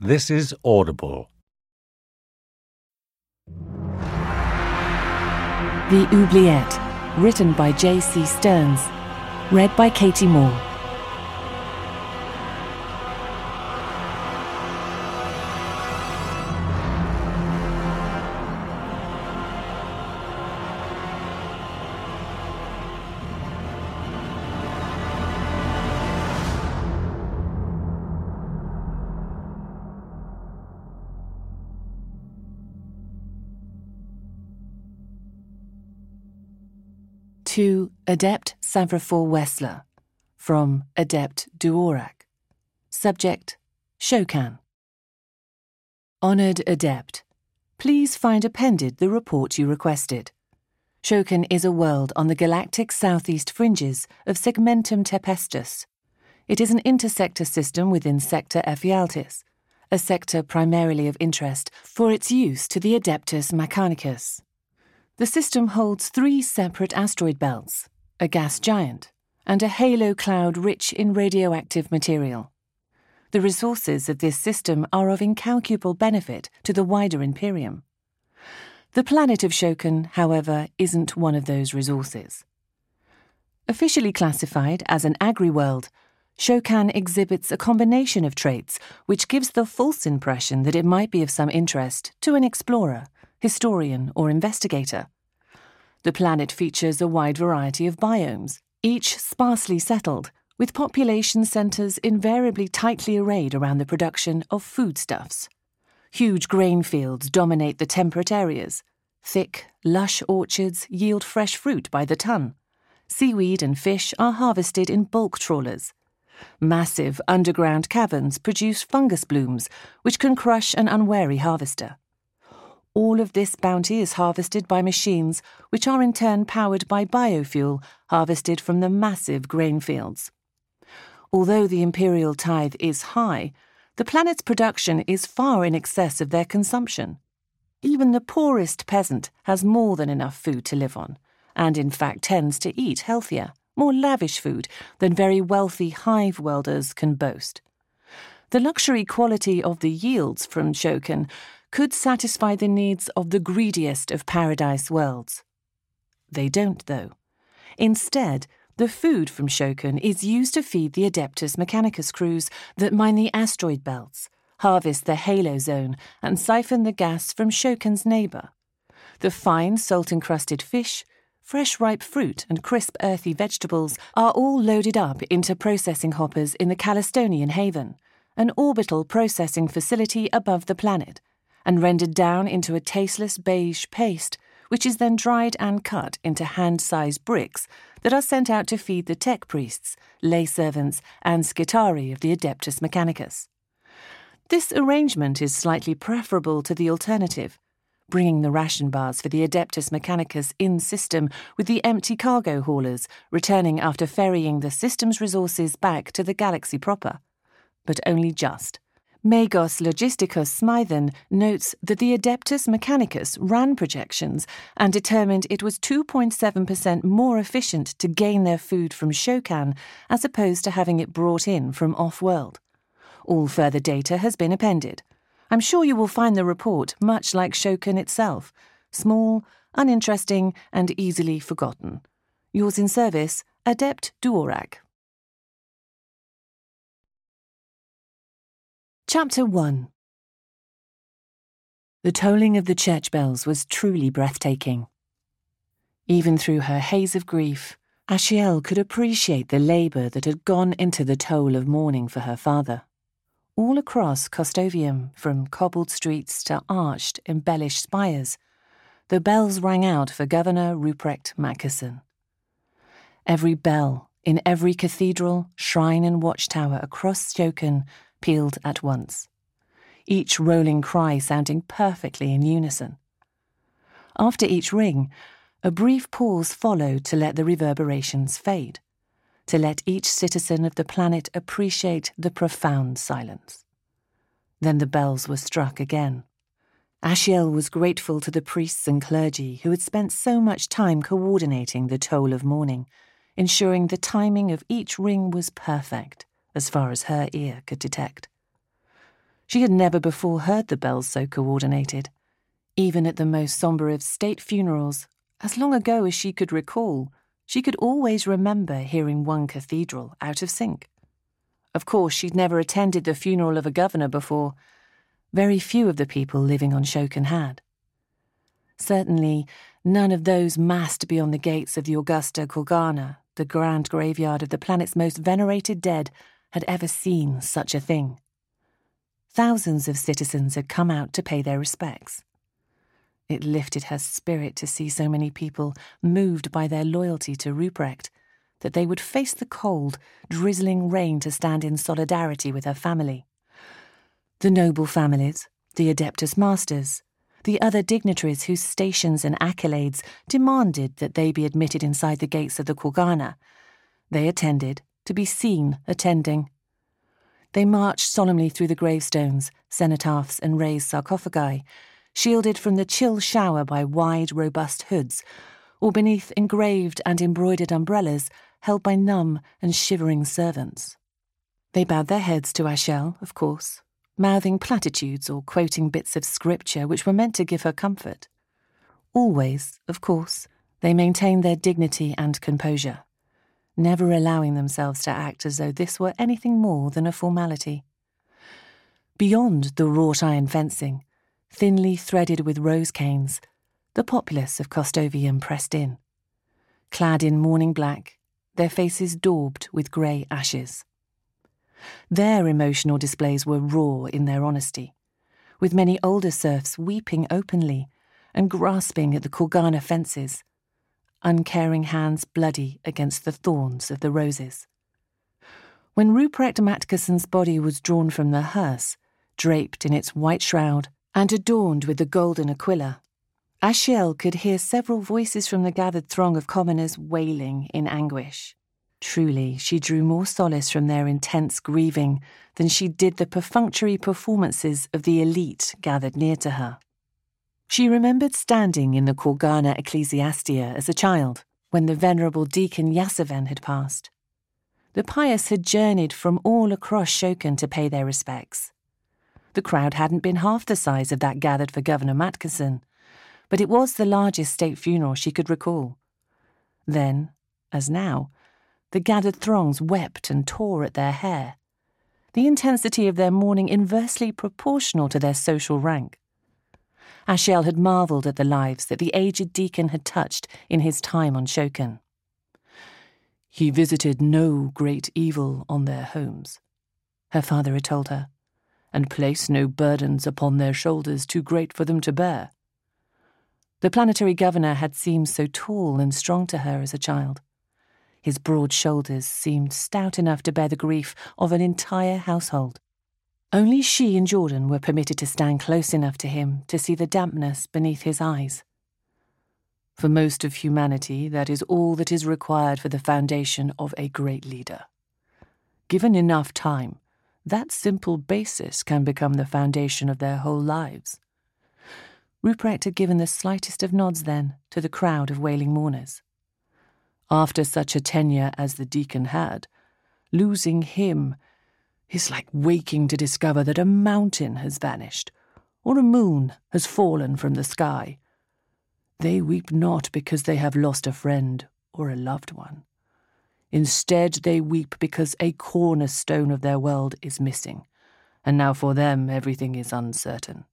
This is Audible. The Oubliette, written by J.C. Stearns, read by Katie Moore. To Adept Savrafor Wessler, from Adept Duorak. Subject, Shokan. Honoured Adept, please find appended the report you requested. Shokan is a world on the galactic southeast fringes of Segmentum Tempestus. It is an intersector system within Sector Ephialtis, a sector primarily of interest for its use to the Adeptus Mechanicus. The system holds 3 separate asteroid belts, a gas giant, and a halo cloud rich in radioactive material. The resources of this system are of incalculable benefit to the wider Imperium. The planet of Shokan, however, isn't one of those resources. Officially classified as an agri-world, Shokan exhibits a combination of traits which gives the false impression that it might be of some interest to an explorer, historian, or investigator. The planet features a wide variety of biomes, each sparsely settled, with population centres invariably tightly arrayed around the production of foodstuffs. Huge grain fields dominate the temperate areas. Thick, lush orchards yield fresh fruit by the ton. Seaweed and fish are harvested in bulk trawlers. Massive underground caverns produce fungus blooms, which can crush an unwary harvester. All of this bounty is harvested by machines, which are in turn powered by biofuel harvested from the massive grain fields. Although the imperial tithe is high, the planet's production is far in excess of their consumption. Even the poorest peasant has more than enough food to live on, and in fact tends to eat healthier, more lavish food than very wealthy hive welders can boast. The luxury quality of the yields from Shokan could satisfy the needs of the greediest of paradise worlds. They don't, though. Instead, the food from Shokan is used to feed the Adeptus Mechanicus crews that mine the asteroid belts, harvest the halo zone, and siphon the gas from Shokan's neighbour. The fine salt-encrusted fish, fresh ripe fruit, and crisp earthy vegetables are all loaded up into processing hoppers in the Calistonian Haven, an orbital processing facility above the planet, and rendered down into a tasteless beige paste, which is then dried and cut into hand-sized bricks that are sent out to feed the tech priests, lay servants, and scitari of the Adeptus Mechanicus. This arrangement is slightly preferable to the alternative, bringing the ration bars for the Adeptus Mechanicus in system with the empty cargo haulers returning after ferrying the system's resources back to the galaxy proper. But only just. Magos Logisticus Smythen notes that the Adeptus Mechanicus ran projections and determined it was 2.7% more efficient to gain their food from Shokan as opposed to having it brought in from off-world. All further data has been appended. I'm sure you will find the report much like Shokan itself, small, uninteresting, and easily forgotten. Yours in service, Adept Duorak. Chapter 1. The tolling of the church bells was truly breathtaking. Even through her haze of grief, Ashiel could appreciate the labour that had gone into the toll of mourning for her father. All across Costovium, from cobbled streets to arched, embellished spires, the bells rang out for Governor Ruprecht Mackerson. Every bell, in every cathedral, shrine and watchtower across Shokan pealed at once, each rolling cry sounding perfectly in unison. After each ring, a brief pause followed to let the reverberations fade, to let each citizen of the planet appreciate the profound silence. Then the bells were struck again. Ashiel was grateful to the priests and clergy who had spent so much time coordinating the toll of mourning, ensuring the timing of each ring was perfect, as far as her ear could detect. She had never before heard the bells so coordinated. Even at the most sombre of state funerals, as long ago as she could recall, she could always remember hearing one cathedral out of sync. Of course, she'd never attended the funeral of a governor before. Very few of the people living on Shokan had. Certainly, none of those massed beyond the gates of the Augusta Kurgana, the grand graveyard of the planet's most venerated dead, had ever seen such a thing. Thousands of citizens had come out to pay their respects. It lifted her spirit to see so many people moved by their loyalty to Ruprecht, that they would face the cold, drizzling rain to stand in solidarity with her family. The noble families, the Adeptus Masters, the other dignitaries whose stations and accolades demanded that they be admitted inside the gates of the Kurgana, they attended, to be seen attending. They marched solemnly through the gravestones, cenotaphs and raised sarcophagi, shielded from the chill shower by wide, robust hoods, or beneath engraved and embroidered umbrellas held by numb and shivering servants. They bowed their heads to Ashel, of course, mouthing platitudes or quoting bits of scripture which were meant to give her comfort. Always, of course, they maintained their dignity and composure, never allowing themselves to act as though this were anything more than a formality. Beyond the wrought iron fencing, thinly threaded with rose canes, the populace of Kostovium pressed in. Clad in mourning black, their faces daubed with grey ashes. Their emotional displays were raw in their honesty, with many older serfs weeping openly and grasping at the Kurgana fences, uncaring hands bloody against the thorns of the roses. When Ruprecht Matkerson's body was drawn from the hearse, draped in its white shroud and adorned with the golden aquila, Ashiel could hear several voices from the gathered throng of commoners wailing in anguish. Truly, she drew more solace from their intense grieving than she did the perfunctory performances of the elite gathered near to her. She remembered standing in the Kurgana Ecclesiastia as a child, when the venerable deacon Yasaven had passed. The pious had journeyed from all across Shokan to pay their respects. The crowd hadn't been half the size of that gathered for Governor Matkerson, but it was the largest state funeral she could recall. Then, as now, the gathered throngs wept and tore at their hair, the intensity of their mourning inversely proportional to their social rank. Ashiel had marvelled at the lives that the aged deacon had touched in his time on Shokan. He visited no great evil on their homes, her father had told her, and placed no burdens upon their shoulders too great for them to bear. The planetary governor had seemed so tall and strong to her as a child. His broad shoulders seemed stout enough to bear the grief of an entire household. Only she and Jordan were permitted to stand close enough to him to see the dampness beneath his eyes. For most of humanity, that is all that is required for the foundation of a great leader. Given enough time, that simple basis can become the foundation of their whole lives. Ruprecht had given the slightest of nods then to the crowd of wailing mourners. After such a tenure as the deacon had, losing him is like waking to discover that a mountain has vanished, or a moon has fallen from the sky. They weep not because they have lost a friend or a loved one. Instead, they weep because a cornerstone of their world is missing, and now for them everything is uncertain.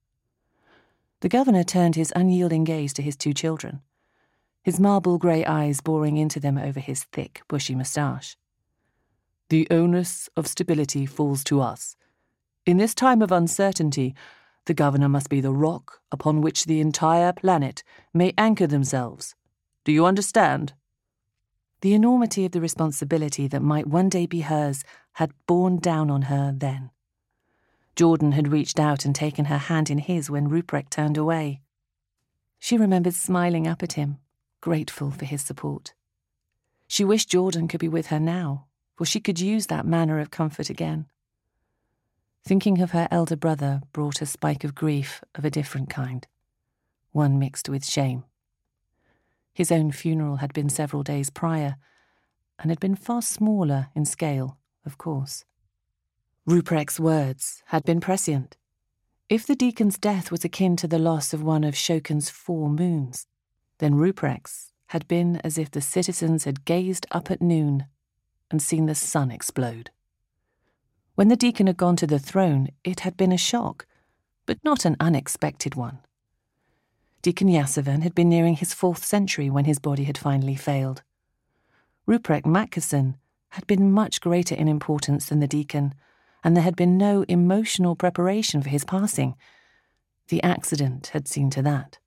The governor turned his unyielding gaze to his two children, his marble grey eyes boring into them over his thick, bushy moustache. The onus of stability falls to us. In this time of uncertainty, the governor must be the rock upon which the entire planet may anchor themselves. Do you understand? The enormity of the responsibility that might one day be hers had borne down on her then. Jordan had reached out and taken her hand in his when Ruprecht turned away. She remembered smiling up at him, grateful for his support. She wished Jordan could be with her now, for she could use that manner of comfort again. Thinking of her elder brother brought a spike of grief of a different kind, one mixed with shame. His own funeral had been several days prior, and had been far smaller in scale, of course. Ruprecht's words had been prescient. If the deacon's death was akin to the loss of one of Shokan's 4 moons, then Ruprecht's had been as if the citizens had gazed up at noon and seen the sun explode. When the deacon had gone to the throne, it had been a shock, but not an unexpected one. Deacon Yaseven had been nearing his 4th century when his body had finally failed. Ruprecht Matkeson had been much greater in importance than the deacon, and there had been no emotional preparation for his passing. The accident had seen to that.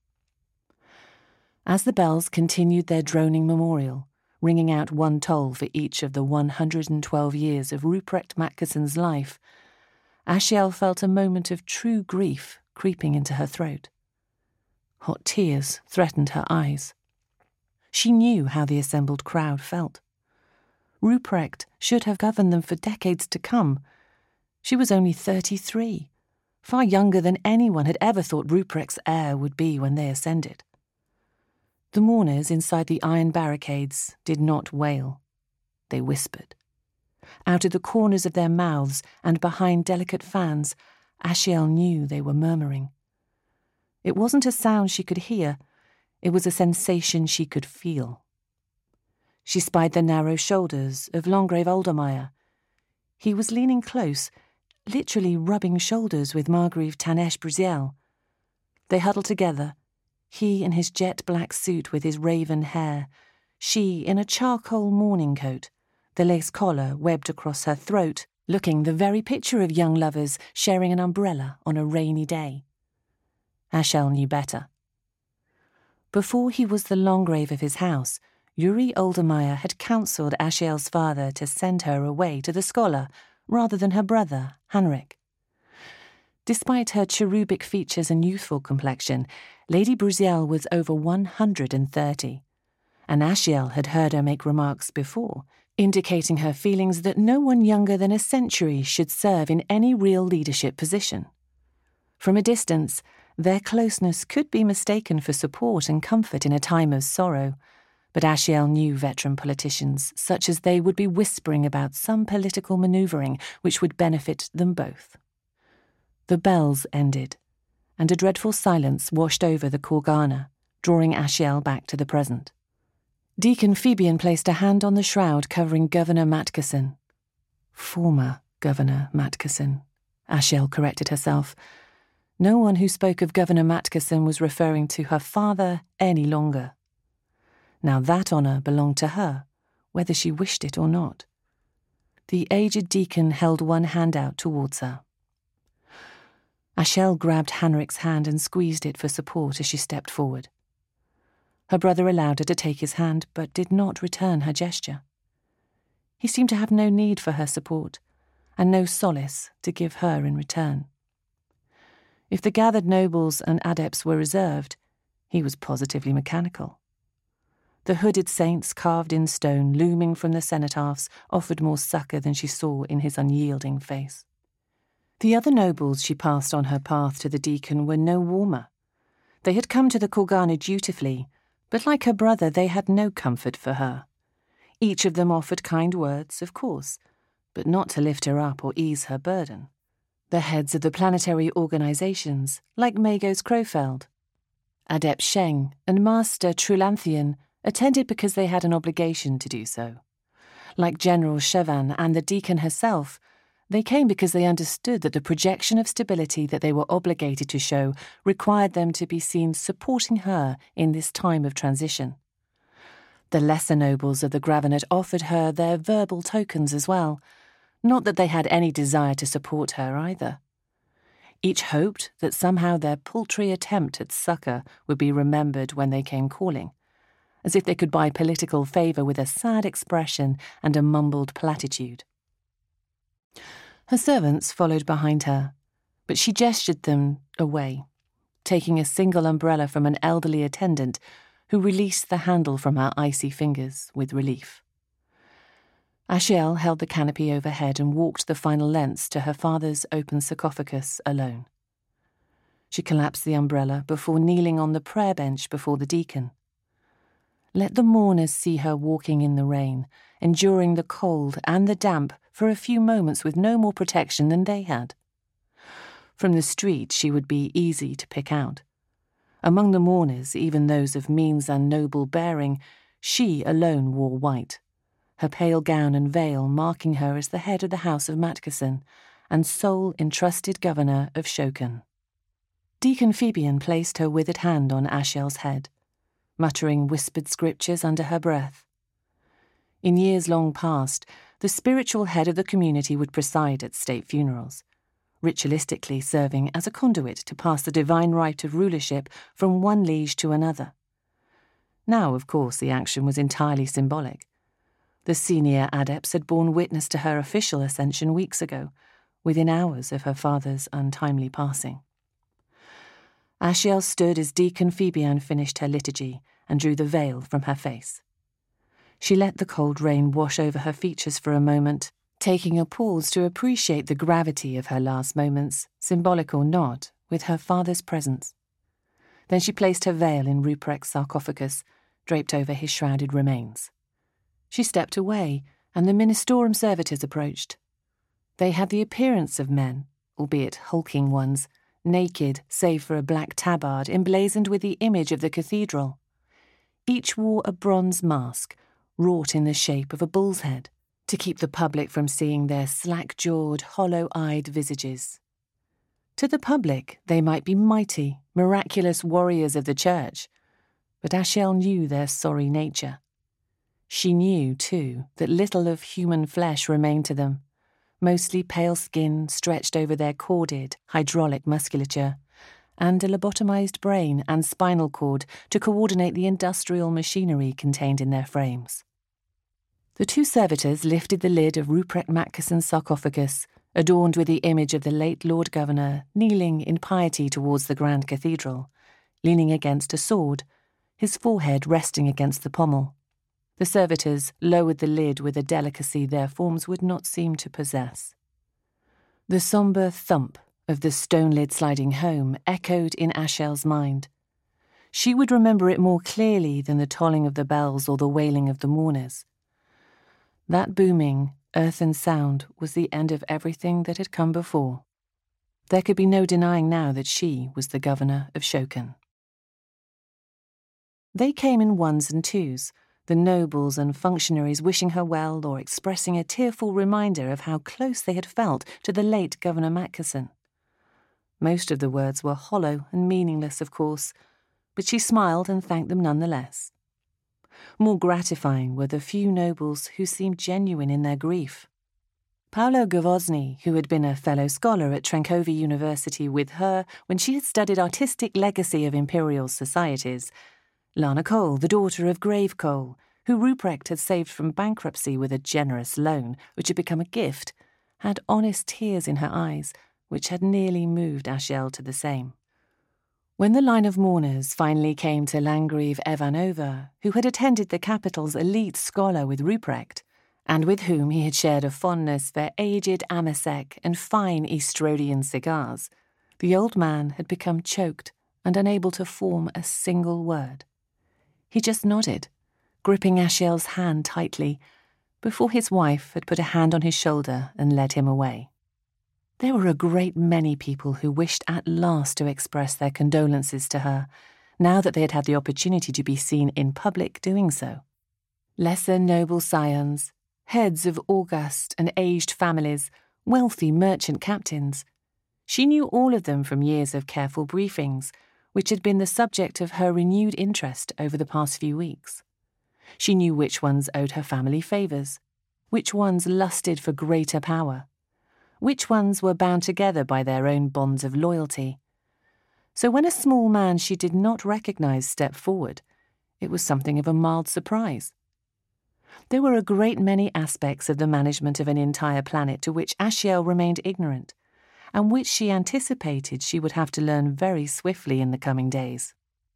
As the bells continued their droning memorial, ringing out 1 toll for each of the 112 years of Ruprecht Matkeson's life, Ashiel felt a moment of true grief creeping into her throat. Hot tears threatened her eyes. She knew how the assembled crowd felt. Ruprecht should have governed them for decades to come. She was only 33, far younger than anyone had ever thought Ruprecht's heir would be when they ascended. The mourners inside the iron barricades did not wail. They whispered. Out of the corners of their mouths and behind delicate fans, Ashiel knew they were murmuring. It wasn't a sound she could hear, it was a sensation she could feel. She spied the narrow shoulders of Landgrave Oldermeier. He was leaning close, literally rubbing shoulders with Margrave Tanesh Bruziel. They huddled together, he in his jet-black suit with his raven hair, she in a charcoal morning coat, the lace collar webbed across her throat, looking the very picture of young lovers sharing an umbrella on a rainy day. Ashiel knew better. Before he was the Landgrave of his house, Uri Oldermeier had counselled Ashiel's father to send her away to the scholar rather than her brother, Hanrik. Despite her cherubic features and youthful complexion, Lady Bruziel was over 130, and Ashiel had heard her make remarks before, indicating her feelings that no one younger than a century should serve in any real leadership position. From a distance, their closeness could be mistaken for support and comfort in a time of sorrow, but Ashiel knew veteran politicians such as they would be whispering about some political manoeuvring which would benefit them both. The bells ended, and a dreadful silence washed over the Kurgana, drawing Ashiel back to the present. Deacon Fabian placed a hand on the shroud covering Governor Matkeson. Former Governor Matkeson, Ashiel corrected herself. No one who spoke of Governor Matkeson was referring to her father any longer. Now that honour belonged to her, whether she wished it or not. The aged deacon held one hand out towards her. Ashiel grabbed Hanrik's hand and squeezed it for support as she stepped forward. Her brother allowed her to take his hand, but did not return her gesture. He seemed to have no need for her support, and no solace to give her in return. If the gathered nobles and adepts were reserved, he was positively mechanical. The hooded saints carved in stone looming from the cenotaphs offered more succour than she saw in his unyielding face. The other nobles she passed on her path to the deacon were no warmer. They had come to the Kurgana dutifully, but like her brother they had no comfort for her. Each of them offered kind words, of course, but not to lift her up or ease her burden. The heads of the planetary organizations, like Magos Crowfeld, Adept Sheng and Master Trulanthian, attended because they had an obligation to do so. Like General Chevan and the deacon herself, they came because they understood that the projection of stability that they were obligated to show required them to be seen supporting her in this time of transition. The lesser nobles of the Gravenet offered her their verbal tokens as well, not that they had any desire to support her either. Each hoped that somehow their paltry attempt at succour would be remembered when they came calling, as if they could buy political favour with a sad expression and a mumbled platitude. Her servants followed behind her, but she gestured them away, taking a single umbrella from an elderly attendant who released the handle from her icy fingers with relief. Ashiel held the canopy overhead and walked the final lengths to her father's open sarcophagus alone. She collapsed the umbrella before kneeling on the prayer bench before the deacon. Let the mourners see her walking in the rain, enduring the cold and the damp for a few moments with no more protection than they had. From the street she would be easy to pick out. Among the mourners, even those of means and noble bearing, she alone wore white, her pale gown and veil marking her as the head of the House of Matkeson and sole entrusted governor of Shokan. Deacon Phoebian placed her withered hand on Ashiel's head, muttering whispered scriptures under her breath. In years long past, the spiritual head of the community would preside at state funerals, ritualistically serving as a conduit to pass the divine right of rulership from one liege to another. Now, of course, the action was entirely symbolic. The senior adepts had borne witness to her official ascension weeks ago, within hours of her father's untimely passing. Ashiel stood as Deacon Phoebian finished her liturgy and drew the veil from her face. She let the cold rain wash over her features for a moment, taking a pause to appreciate the gravity of her last moments, symbolic or not, with her father's presence. Then she placed her veil in Ruprecht's sarcophagus, draped over his shrouded remains. She stepped away, and the Ministorum servitors approached. They had the appearance of men, albeit hulking ones, naked save for a black tabard emblazoned with the image of the cathedral. Each wore a bronze mask, wrought in the shape of a bull's head, to keep the public from seeing their slack-jawed, hollow-eyed visages. To the public, they might be mighty, miraculous warriors of the church, but Ashiel knew their sorry nature. She knew, too, that little of human flesh remained to them, mostly pale skin stretched over their corded, hydraulic musculature, and a lobotomized brain and spinal cord to coordinate the industrial machinery contained in their frames. The two servitors lifted the lid of Ruprecht Matkeson's sarcophagus, adorned with the image of the late Lord Governor, kneeling in piety towards the Grand Cathedral, leaning against a sword, his forehead resting against the pommel. The servitors lowered the lid with a delicacy their forms would not seem to possess. The sombre thump of the stone-lid sliding home echoed in Ashiel's mind. She would remember it more clearly than the tolling of the bells or the wailing of the mourners. That booming, earthen sound was the end of everything that had come before. There could be no denying now that she was the governor of Shokan. They came in ones and twos, the nobles and functionaries wishing her well or expressing a tearful reminder of how close they had felt to the late Governor Matkeson. Most of the words were hollow and meaningless, of course, but she smiled and thanked them nonetheless. More gratifying were the few nobles who seemed genuine in their grief. Paolo Gavosny, who had been a fellow scholar at Trankovi University with her when she had studied artistic legacy of imperial societies, Lana Cole, the daughter of Grave Cole, who Ruprecht had saved from bankruptcy with a generous loan, which had become a gift, had honest tears in her eyes, which had nearly moved Ashiel to the same. When the line of mourners finally came to Landgrave Ivanova, who had attended the capital's elite scholar with Ruprecht, and with whom he had shared a fondness for aged Amasek and fine East Rhodian cigars, the old man had become choked and unable to form a single word. He just nodded, gripping Ashiel's hand tightly, before his wife had put a hand on his shoulder and led him away. There were a great many people who wished at last to express their condolences to her, now that they had had the opportunity to be seen in public doing so. Lesser noble scions, heads of august and aged families, wealthy merchant captains. She knew all of them from years of careful briefings, which had been the subject of her renewed interest over the past few weeks. She knew which ones owed her family favours, which ones lusted for greater power, which ones were bound together by their own bonds of loyalty. So when a small man she did not recognise stepped forward, it was something of a mild surprise. There were a great many aspects of the management of an entire planet to which Ashiel remained ignorant, and which she anticipated she would have to learn very swiftly in the coming days.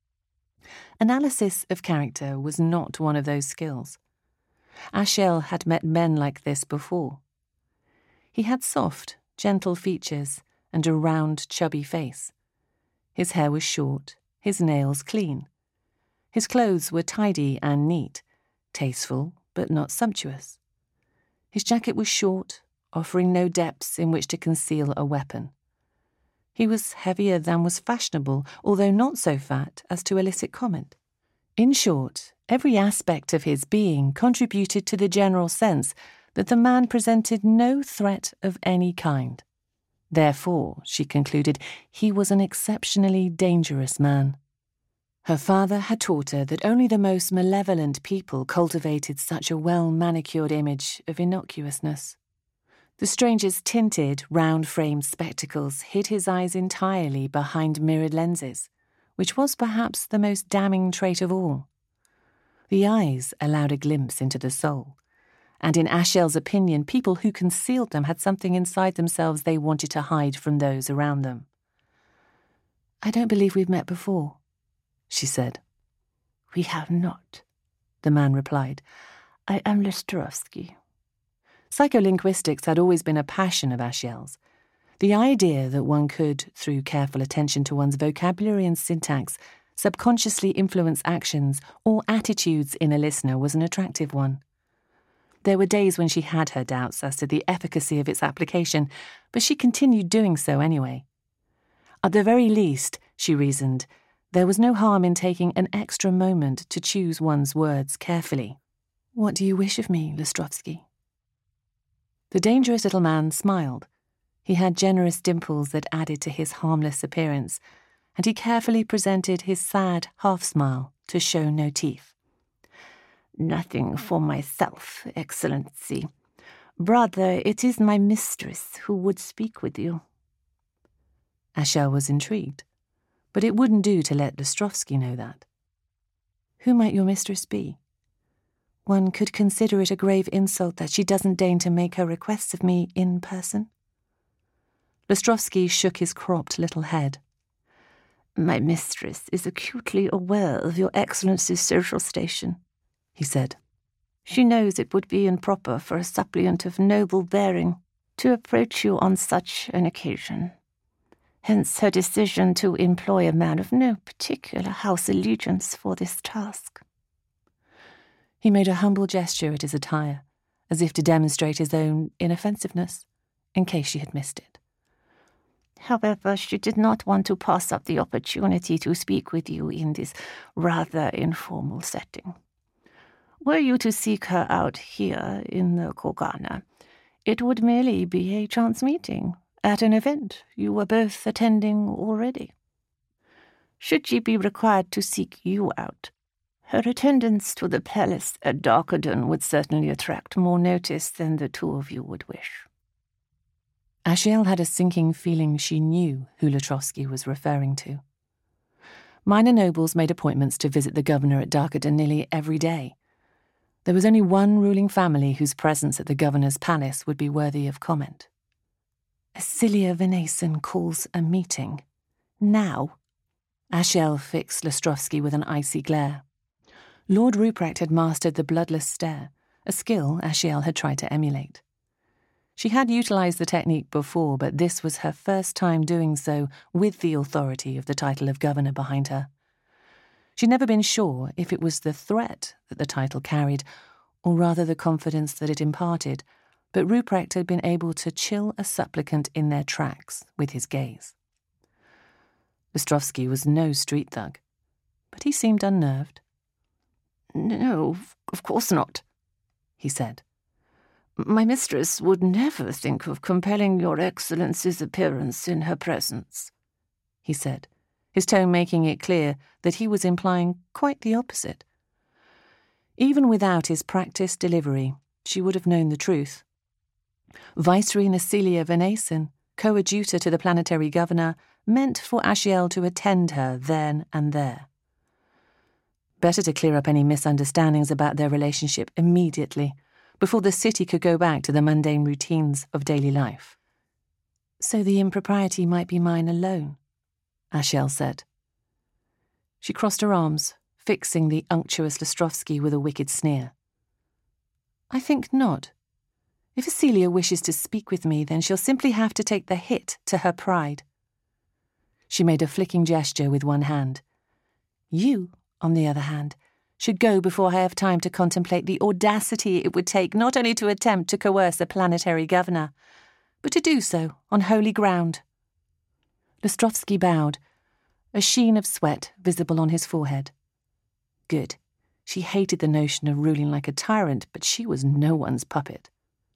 Analysis of character was not one of those skills. Ashiel had met men like this before. He had soft, gentle features and a round, chubby face. His hair was short, his nails clean. His clothes were tidy and neat, tasteful but not sumptuous. His jacket was short, offering no depths in which to conceal a weapon. He was heavier than was fashionable, although not so fat as to elicit comment. In short, every aspect of his being contributed to the general sense that the man presented no threat of any kind. Therefore, she concluded, he was an exceptionally dangerous man. Her father had taught her that only the most malevolent people cultivated such a well-manicured image of innocuousness. The stranger's tinted, round-framed spectacles hid his eyes entirely behind mirrored lenses, which was perhaps the most damning trait of all. The eyes allowed a glimpse into the soul, and in Ashel's opinion, people who concealed them had something inside themselves they wanted to hide from those around them. "I don't believe we've met before," she said. "We have not," the man replied. "I am Lestrovsky." Psycholinguistics had always been a passion of Ashel's. The idea that one could, through careful attention to one's vocabulary and syntax, subconsciously influence actions or attitudes in a listener was an attractive one. There were days when she had her doubts as to the efficacy of its application, but she continued doing so anyway. At the very least, she reasoned, there was no harm in taking an extra moment to choose one's words carefully. "What do you wish of me, Lestrovsky?" The dangerous little man smiled. He had generous dimples that added to his harmless appearance, and he carefully presented his sad half-smile to show no teeth. "Nothing for myself, Excellency. Rather, it is my mistress who would speak with you." Ashel was intrigued, but it wouldn't do to let Lestrovsky know that. "Who might your mistress be? One could consider it a grave insult that she doesn't deign to make her requests of me in person." Lestrovsky shook his cropped little head. "My mistress is acutely aware of your Excellency's social station," he said. "She knows it would be improper for a suppliant of noble bearing to approach you on such an occasion. Hence her decision to employ a man of no particular house allegiance for this task." He made a humble gesture at his attire, as if to demonstrate his own inoffensiveness, in case she had missed it. "However, she did not want to pass up the opportunity to speak with you in this rather informal setting. Were you to seek her out here in the Kurgana, it would merely be a chance meeting at an event you were both attending already. Should she be required to seek you out, her attendance to the palace at Darkadan would certainly attract more notice than the two of you would wish." Ashel had a sinking feeling she knew who Lestrovsky was referring to. Minor nobles made appointments to visit the governor at Darkadan nearly every day. There was only one ruling family whose presence at the governor's palace would be worthy of comment. "Asilia Venason calls a meeting. Now?" Ashel fixed Lestrovsky with an icy glare. Lord Ruprecht had mastered the bloodless stare, a skill Ashel had tried to emulate. She had utilised the technique before, but this was her first time doing so with the authority of the title of governor behind her. She'd never been sure if it was the threat that the title carried, or rather the confidence that it imparted, but Ruprecht had been able to chill a supplicant in their tracks with his gaze. Lestrovsky was no street thug, but he seemed unnerved. "No, of course not," he said. "My mistress would never think of compelling your Excellency's appearance in her presence," he said, his tone making it clear that he was implying quite the opposite. Even without his practiced delivery, she would have known the truth. Viceroy Asilia Venason, coadjutor to the planetary governor, meant for Ashiel to attend her then and there. Better to clear up any misunderstandings about their relationship immediately, before the city could go back to the mundane routines of daily life. "So the impropriety might be mine alone," Ashel said. She crossed her arms, fixing the unctuous Lestrovsky with a wicked sneer. "I think not. If Asilia wishes to speak with me, then she'll simply have to take the hit to her pride." She made a flicking gesture with one hand. "You, on the other hand, should go before I have time to contemplate the audacity it would take not only to attempt to coerce a planetary governor, but to do so on holy ground. Lostrovsky bowed, a sheen of sweat visible on his forehead. Good. She hated the notion of ruling like a tyrant, but she was no one's puppet.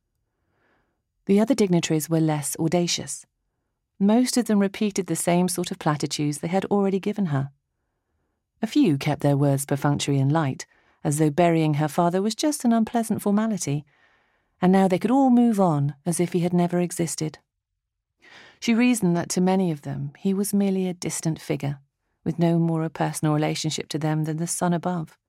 The other dignitaries were less audacious. Most of them repeated the same sort of platitudes they had already given her. A few kept their words perfunctory and light, as though burying her father was just an unpleasant formality, and now they could all move on as if he had never existed. She reasoned that to many of them he was merely a distant figure, with no more a personal relationship to them than the sun above.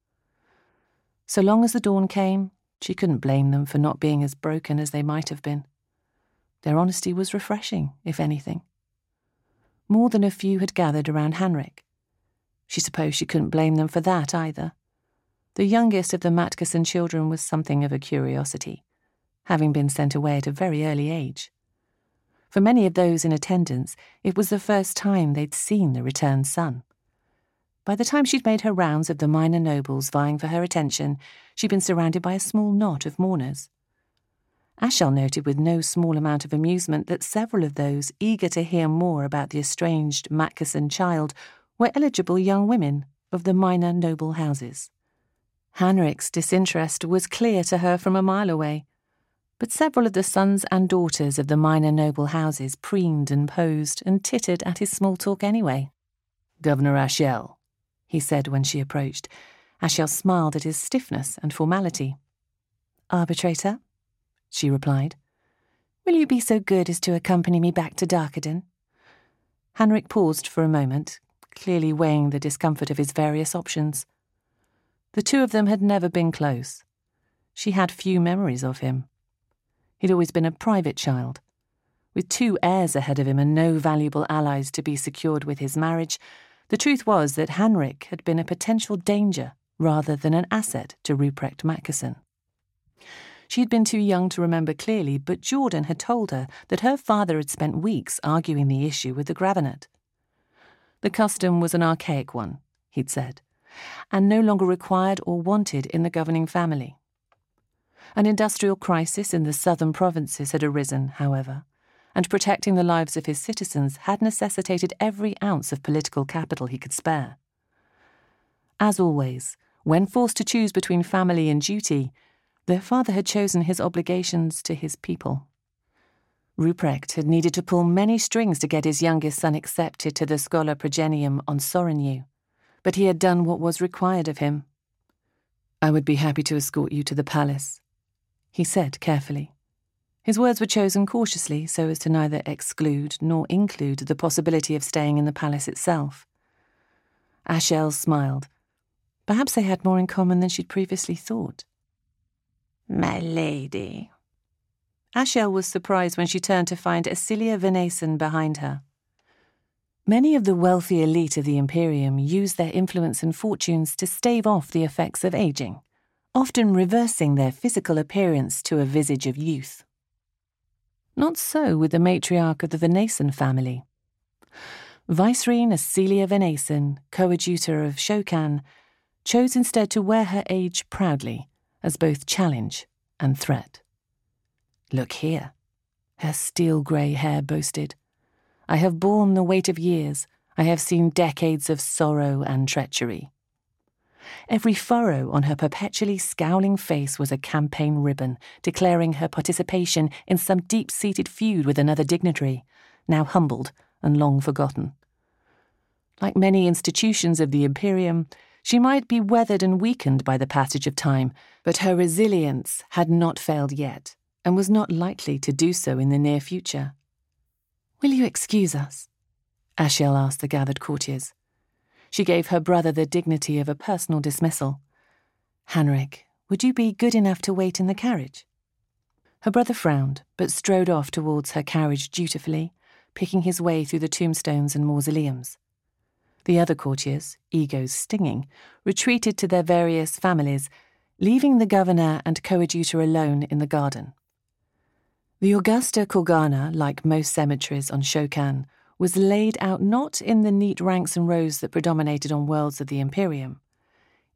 So long as the dawn came, she couldn't blame them for not being as broken as they might have been. Their honesty was refreshing, if anything. More than a few had gathered around Hanrik. She supposed she couldn't blame them for that either. The youngest of the Matkeson children was something of a curiosity, having been sent away at a very early age. For many of those in attendance, it was the first time they'd seen the returned son. By the time she'd made her rounds of the minor nobles vying for her attention, she'd been surrounded by a small knot of mourners. Ashel noted with no small amount of amusement that several of those eager to hear more about the estranged Matkeson child were eligible young women of the minor noble houses. Hanrik's disinterest was clear to her from a mile away, but several of the sons and daughters of the minor noble houses preened and posed and tittered at his small talk anyway. "Governor Ashel," he said when she approached. Ashel smiled at his stiffness and formality. "Arbitrator," she replied. "Will you be so good as to accompany me back to Darkaden?" Hanrik paused for a moment, clearly weighing the discomfort of his various options. The two of them had never been close. She had few memories of him. He'd always been a private child. With 2 heirs ahead of him and no valuable allies to be secured with his marriage, the truth was that Hanrik had been a potential danger rather than an asset to Ruprecht Matkeson. She had been too young to remember clearly, but Jordan had told her that her father had spent weeks arguing the issue with the Gravenet. The custom was an archaic one, he'd said, and no longer required or wanted in the governing family. An industrial crisis in the southern provinces had arisen, however, and protecting the lives of his citizens had necessitated every ounce of political capital he could spare. As always, when forced to choose between family and duty, their father had chosen his obligations to his people. Ruprecht had needed to pull many strings to get his youngest son accepted to the Schola Progenium on Sorrenew, but he had done what was required of him. "I would be happy to escort you to the palace," he said carefully. His words were chosen cautiously so as to neither exclude nor include the possibility of staying in the palace itself. Ashel smiled. Perhaps they had more in common than she'd previously thought. "My lady." Ashel was surprised when she turned to find Acilia Venason behind her. Many of the wealthy elite of the Imperium used their influence and fortunes to stave off the effects of aging, often reversing their physical appearance to a visage of youth. Not so with the matriarch of the Venason family. Vicereine Acilia Venason, coadjutor of Shokan, chose instead to wear her age proudly, as both challenge and threat. "Look here," her steel-grey hair boasted. "I have borne the weight of years. I have seen decades of sorrow and treachery." Every furrow on her perpetually scowling face was a campaign ribbon, declaring her participation in some deep-seated feud with another dignitary, now humbled and long forgotten. Like many institutions of the Imperium, she might be weathered and weakened by the passage of time, but her resilience had not failed yet, and was not likely to do so in the near future. "Will you excuse us?" Ashel asked the gathered courtiers. She gave her brother the dignity of a personal dismissal. "Hanrik, would you be good enough to wait in the carriage?" Her brother frowned, but strode off towards her carriage dutifully, picking his way through the tombstones and mausoleums. The other courtiers, egos stinging, retreated to their various families, leaving the governor and coadjutor alone in the garden. The Augusta Korgana, like most cemeteries on Shokan, was laid out not in the neat ranks and rows that predominated on worlds of the Imperium.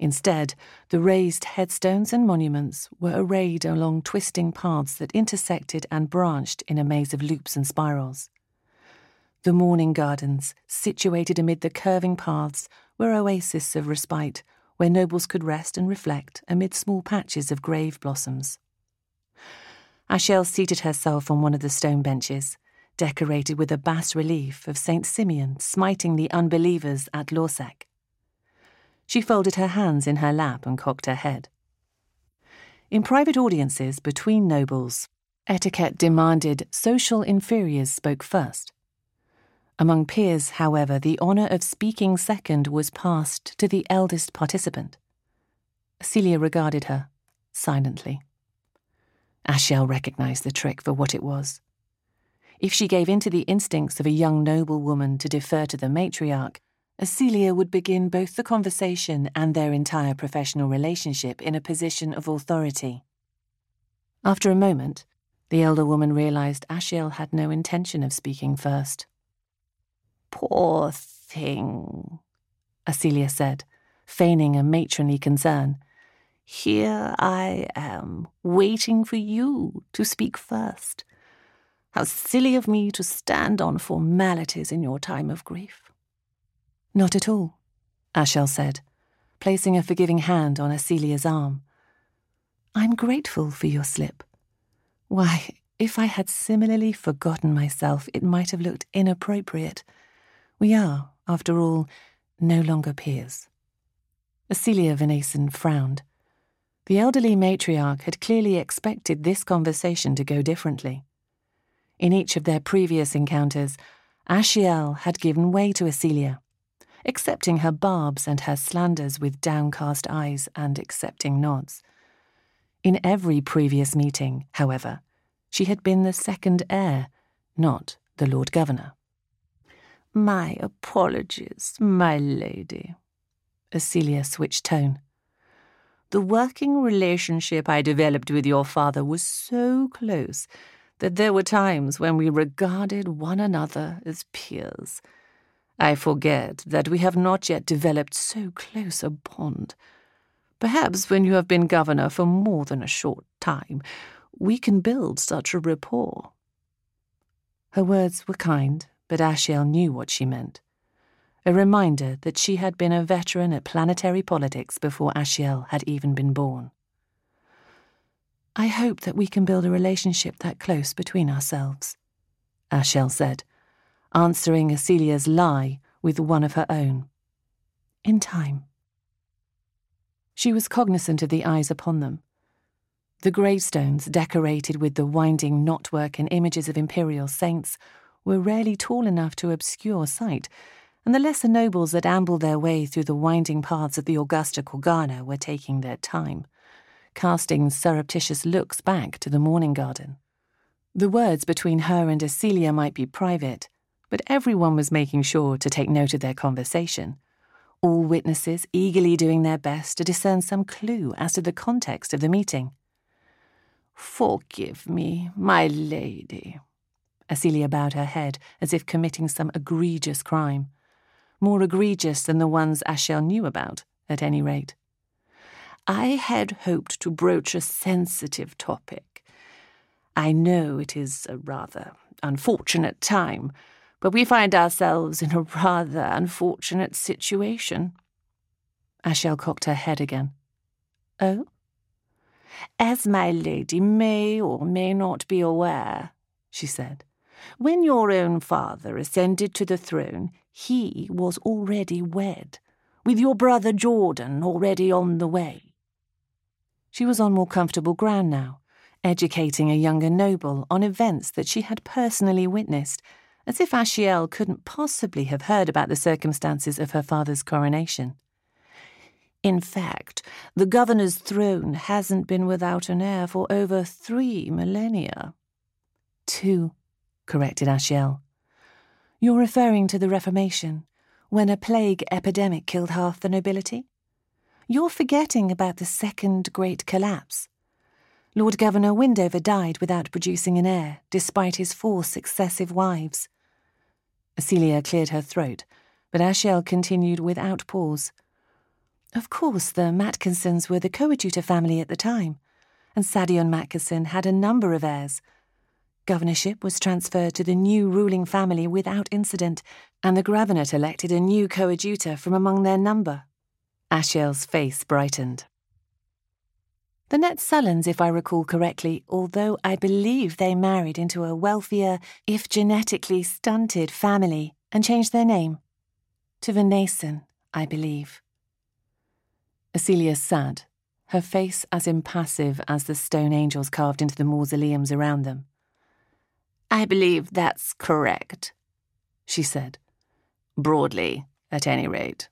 Instead, the raised headstones and monuments were arrayed along twisting paths that intersected and branched in a maze of loops and spirals. The mourning gardens, situated amid the curving paths, were oases of respite, where nobles could rest and reflect amid small patches of grave blossoms. Ashel seated herself on one of the stone benches, decorated with a bas-relief of Saint Simeon smiting the unbelievers at Lorsac. She folded her hands in her lap and cocked her head. In private audiences between nobles, etiquette demanded social inferiors spoke first. Among peers, however, the honour of speaking second was passed to the eldest participant. Celia regarded her, silently. Ashel recognised the trick for what it was. If she gave in to the instincts of a young noblewoman to defer to the matriarch, Celia would begin both the conversation and their entire professional relationship in a position of authority. After a moment, the elder woman realised Ashel had no intention of speaking first. "Poor thing," Celia said, feigning a matronly concern. "Here I am, waiting for you to speak first. How silly of me to stand on formalities in your time of grief." "Not at all," Ashel said, placing a forgiving hand on Celia's arm. "I'm grateful for your slip. Why, if I had similarly forgotten myself, it might have looked inappropriate. We are, after all, no longer peers." Celia Venaison frowned. The elderly matriarch had clearly expected this conversation to go differently. In each of their previous encounters, Ashel had given way to Celia, accepting her barbs and her slanders with downcast eyes and accepting nods. In every previous meeting, however, she had been the second heir, not the Lord Governor. "My apologies, my lady." Celia switched tone. "The working relationship I developed with your father was so close that there were times when we regarded one another as peers. I forget that we have not yet developed so close a bond. Perhaps when you have been governor for more than a short time, we can build such a rapport." Her words were kind, but Ashel knew what she meant. A reminder that she had been a veteran at planetary politics before Ashel had even been born. "I hope that we can build a relationship that close between ourselves," Ashel said, answering Celia's lie with one of her own. "In time." She was cognizant of the eyes upon them. The gravestones, decorated with the winding knotwork and images of imperial saints, were rarely tall enough to obscure sight, and the lesser nobles that ambled their way through the winding paths of the Augusta Corgana were taking their time, casting surreptitious looks back to the mourning garden. The words between her and Celia might be private, but everyone was making sure to take note of their conversation, all witnesses eagerly doing their best to discern some clue as to the context of the meeting. "Forgive me, my lady." Celia bowed her head as if committing some egregious crime, more egregious than the ones Ashel knew about, at any rate. "I had hoped to broach a sensitive topic. I know it is a rather unfortunate time, but we find ourselves in a rather unfortunate situation." Ashel cocked her head again. "Oh?" "As my lady may or may not be aware," she said, "when your own father ascended to the throne, he was already wed, with your brother Jordan already on the way." She was on more comfortable ground now, educating a younger noble on events that she had personally witnessed, as if Ashel couldn't possibly have heard about the circumstances of her father's coronation. "In fact, the governor's throne hasn't been without an heir for over 3 millennia. 2, corrected Ashel. "You're referring to the Reformation, when a plague epidemic killed half the nobility? You're forgetting about the Second Great Collapse. Lord Governor Windover died without producing an heir, despite his 4 successive wives." Celia cleared her throat, but Ashel continued without pause. Of course, the Matkinsons were the coadjutor family at the time, and Sadion Matkinson had a number of heirs. Governorship was transferred to the new ruling family without incident, and the Gravenet elected a new coadjutor from among their number. Ashiel's face brightened. The Netsullans, if I recall correctly, although I believe they married into a wealthier, if genetically stunted, family and changed their name. To Venaison, I believe. Acelia sat, her face as impassive as the stone angels carved into the mausoleums around them. I believe that's correct, she said. Broadly, at any rate.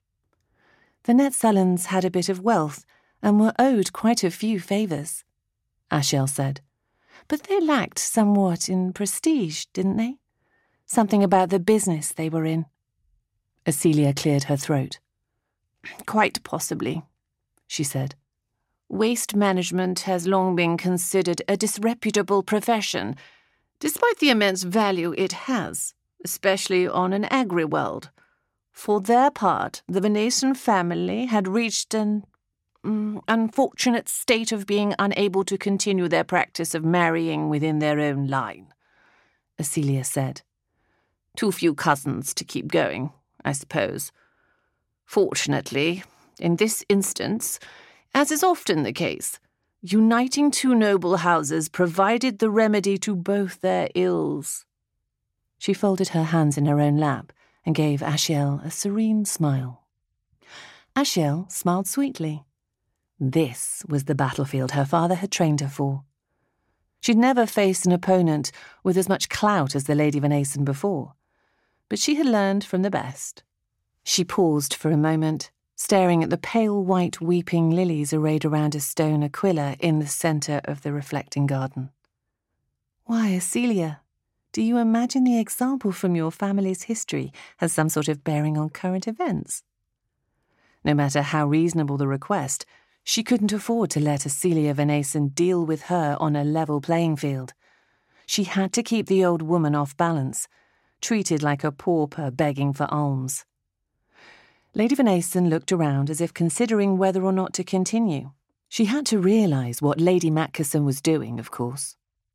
The Netsullans had a bit of wealth and were owed quite a few favours, Ashiel said. But they lacked somewhat in prestige, didn't they? Something about the business they were in. Acelia cleared her throat. Quite possibly, she said. Waste management has long been considered a disreputable profession, despite the immense value it has, especially on an agri-world. For their part, the Venaison family had reached an unfortunate state of being unable to continue their practice of marrying within their own line, Acelia said. Too few cousins to keep going, I suppose. Fortunately, in this instance, as is often the case, uniting two noble houses provided the remedy to both their ills. She folded her hands in her own lap and gave Ashiel a serene smile. Ashiel smiled sweetly. This was the battlefield her father had trained her for. She'd never faced an opponent with as much clout as the Lady Venaison before, but she had learned from the best. She paused for a moment, staring at the pale white weeping lilies arrayed around a stone aquila in the centre of the reflecting garden. Why, Acelia, do you imagine the example from your family's history has some sort of bearing on current events? No matter how reasonable the request, she couldn't afford to let Acelia Venaison deal with her on a level playing field. She had to keep the old woman off balance, treated like a pauper begging for alms. Lady Venaison looked around as if considering whether or not to continue. She had to realise what Lady Matkinson was doing, of course.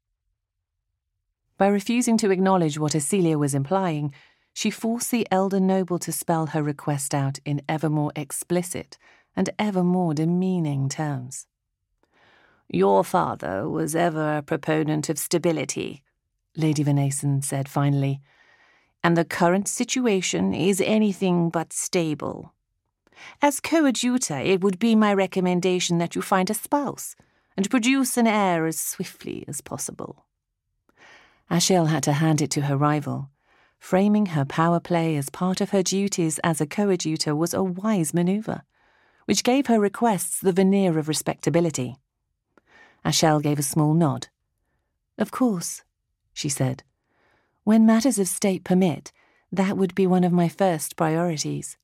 By refusing to acknowledge what Acelia was implying, she forced the elder noble to spell her request out in ever more explicit and ever more demeaning terms. Your father was ever a proponent of stability, Lady Venaison said finally, and the current situation is anything but stable. As coadjutor, it would be my recommendation that you find a spouse and produce an heir as swiftly as possible. Ashiel had to hand it to her rival. Framing her power play as part of her duties as a coadjutor was a wise manoeuvre, which gave her requests the veneer of respectability. Ashiel gave a small nod. Of course, she said. When matters of state permit, that would be one of my first priorities.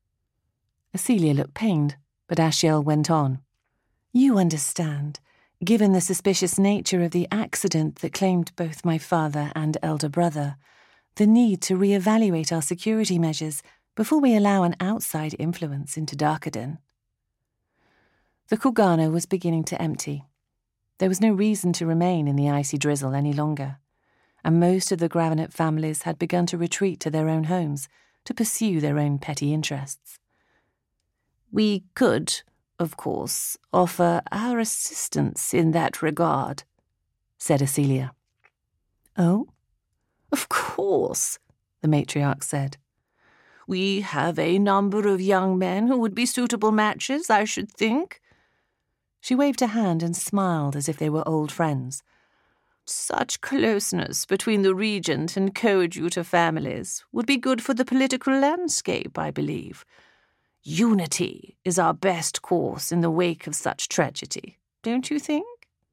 Acelia looked pained, but Ashiel went on. You understand, given the suspicious nature of the accident that claimed both my father and elder brother, the need to re-evaluate our security measures before we allow an outside influence into Darkaden. The Kurgana was beginning to empty. There was no reason to remain in the icy drizzle any longer, and most of the Gravenet families had begun to retreat to their own homes to pursue their own petty interests. We could, of course, offer our assistance in that regard, said Acelia. Oh? Of course, the matriarch said. We have a number of young men who would be suitable matches, I should think. She waved a hand and smiled as if they were old friends. Such closeness between the regent and coadjutor families would be good for the political landscape, I believe. Unity is our best course in the wake of such tragedy, don't you think?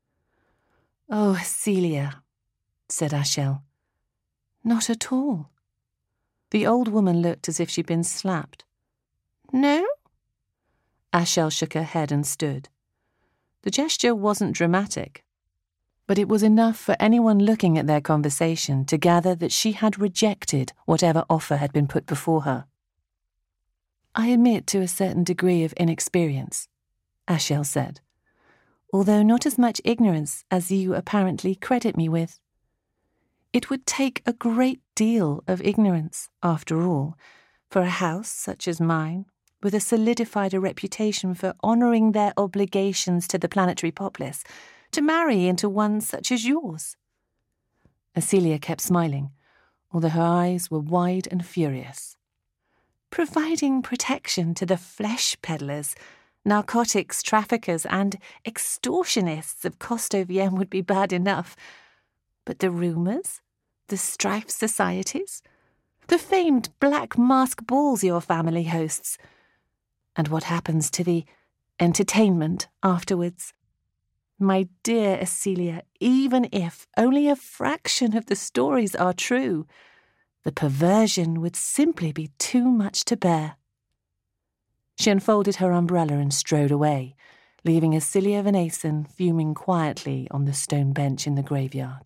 Oh, Acelia, said Ashiel. Not at all. The old woman looked as if she'd been slapped. No? Ashiel shook her head and stood. The gesture wasn't dramatic, but it was enough for anyone looking at their conversation to gather that she had rejected whatever offer had been put before her. I admit to a certain degree of inexperience, Ashel said, although not as much ignorance as you apparently credit me with. It would take a great deal of ignorance, after all, for a house such as mine, with a solidified reputation for honouring their obligations to the planetary populace, to marry into one such as yours. Acelia kept smiling, although her eyes were wide and furious. Providing protection to the flesh peddlers, narcotics traffickers and extortionists of Costoviem would be bad enough. But the rumours, the strife societies, the famed black mask balls your family hosts, and what happens to the entertainment afterwards. My dear Acelia, even if only a fraction of the stories are true, the perversion would simply be too much to bear. She unfolded her umbrella and strode away, leaving Acelia Van Asen fuming quietly on the stone bench in the graveyard.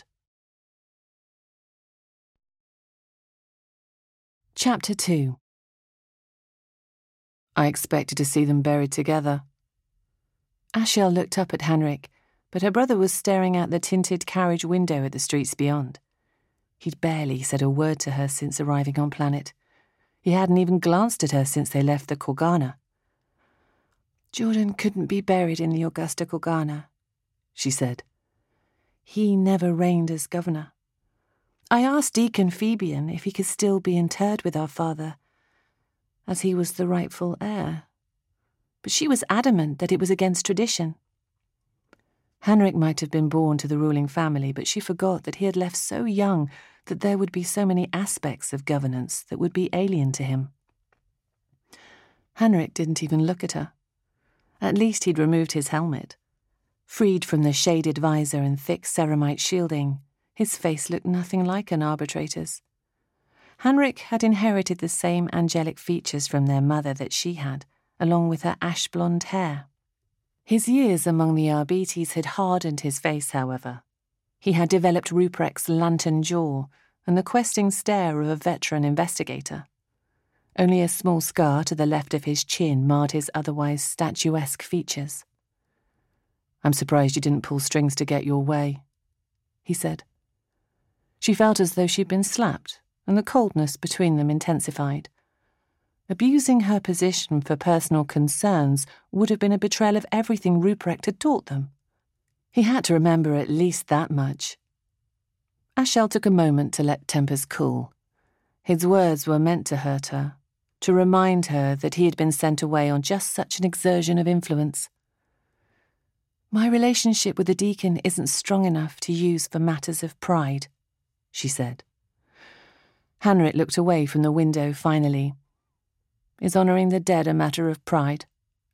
Chapter 2. I expected to see them buried together. Ashel looked up at Henrik, but her brother was staring out the tinted carriage window at the streets beyond. He'd barely said a word to her since arriving on planet. He hadn't even glanced at her since they left the Korgana. Jordan couldn't be buried in the Augusta Korgana, she said. He never reigned as governor. I asked Deacon Phoebian if he could still be interred with our father, as he was the rightful heir, but she was adamant that it was against tradition. Henrik might have been born to the ruling family, but she forgot that he had left so young that there would be so many aspects of governance that would be alien to him. Henrik didn't even look at her. At least he'd removed his helmet. Freed from the shaded visor and thick ceramite shielding, his face looked nothing like an arbitrator's. Henrik had inherited the same angelic features from their mother that she had, along with her ash-blonde hair. His years among the Arbites had hardened his face, however. He had developed Ruprecht's lantern jaw and the questing stare of a veteran investigator. Only a small scar to the left of his chin marred his otherwise statuesque features. "I'm surprised you didn't pull strings to get your way," he said. She felt as though she'd been slapped, and the coldness between them intensified. Abusing her position for personal concerns would have been a betrayal of everything Ruprecht had taught them. He had to remember at least that much. Ashel took a moment to let tempers cool. His words were meant to hurt her, to remind her that he had been sent away on just such an exertion of influence. "My relationship with the deacon isn't strong enough to use for matters of pride," she said. Henrik looked away from the window finally. "Is honouring the dead a matter of pride?"